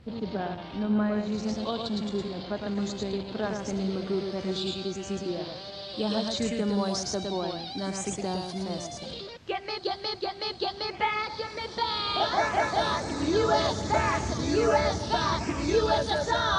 Спасибо, но моя жизнь очень трудна, потому что я просто не могу пережить без тебя. Я хочу домой с тобой, навсегда вместе. Get me back to the US, back to the US, back to the USSR.